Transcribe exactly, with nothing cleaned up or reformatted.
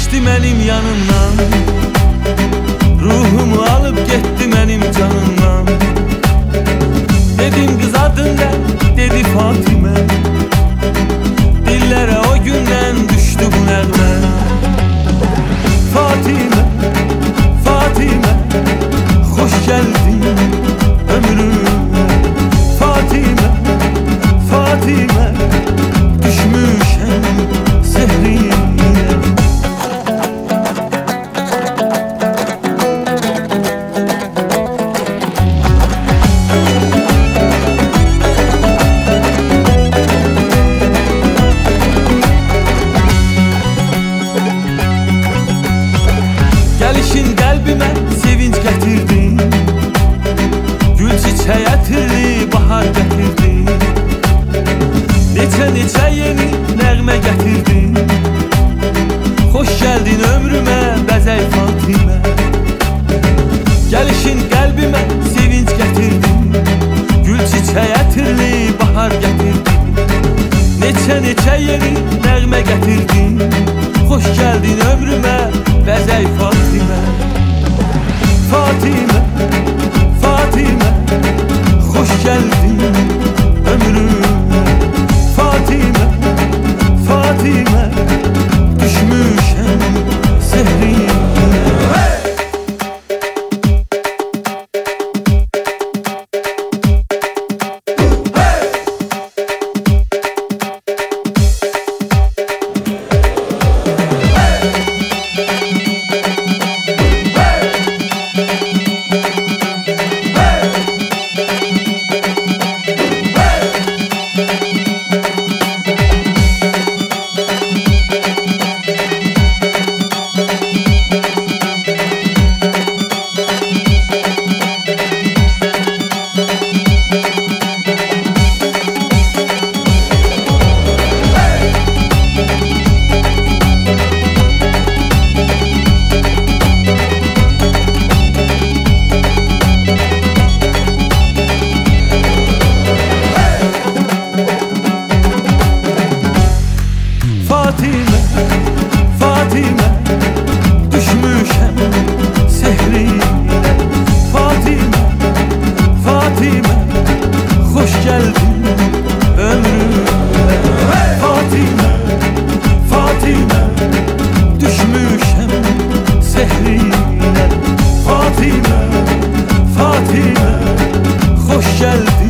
keçdi mənim yanımdan, ruhumu alıb getdi mənim canımdan. Dedim qız adın nə? Dedi Fatimə. Dillərə o gündən düşdü bu nəğmə. Fatimə, Fatimə, xoş gəldin ömrümə. Fatimə, Fatimə, düşmüşəm sehrinə. Gəlişin qəlbimə sevinç gətirdin, gül çiçək ətirli bahar gətirdin. Neçə-neçə yeni nəğmə gətirdin, xoş gəldin ömrümə bəzək Fatimə. Gəlişin qəlbimə sevinç gətirdin, gül çiçək ətirli bahar gətirdin. Neçə-neçə yeni nəğmə gətirdin, xoş gəldin ömrümə bəzək Fatimə. Fatimə, Fatimə, xoş gəldin ömrümə. Fatimə, Fatimə, düşmüşəm sehrinə. Fatimə, Fatimə, düşmüşəm sehrinə. Fatimə, Fatimə, xoş gəldin ömrümə. Fatimə, Fatimə, düşmüşəm sehrinə. Fatimə, Fatimə, xoş gəldin